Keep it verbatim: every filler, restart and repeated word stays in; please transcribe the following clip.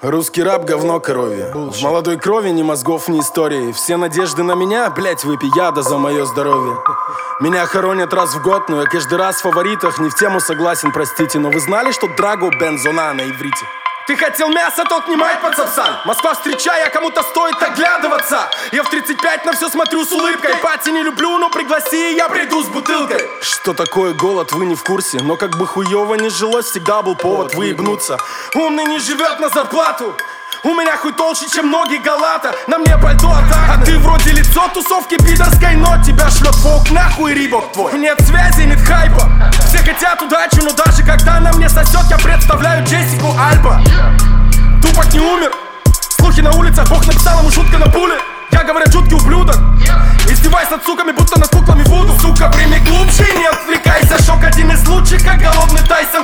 Русский раб, говно коровье. В молодой крови ни мозгов, ни истории. Все надежды на меня, блять, выпей яда за мое здоровье. Меня хоронят раз в год, но я каждый раз в фаворитах. Не в тему согласен, простите. Но вы знали, что Драго Бензона на иврите? Ты хотел мясо, тот не мать, пацан. Москва, встречая, кому-то стоит оглядываться. Я в тридцать пять на все смотрю с улыбкой. Пати не люблю, но пригласи, я приду с бутылкой. Что такое голод, вы не в курсе. Но как бы хуёво не жилось, всегда был повод выебнуться. Умный не живет на зарплату. У меня хуй толще, чем ноги Галата. На мне пальто атака. А ты вроде лицо тусовки пидорской, но тебя шлет волк нахуй рибок твой. Нет связи, нет хайпа. Все хотят удачи, но даже когда на мне сосет, я представляю Джессику Альба. Тупак не умер. Слухи на улицах, Бог написал ему шутка на пуле. Я, говорят, жуткий ублюдок. Издеваясь над суками, будто над куклами Вуду. Сука, прими глубже, не отвлекайся. Шок один из лучших, как голодный Тайсон.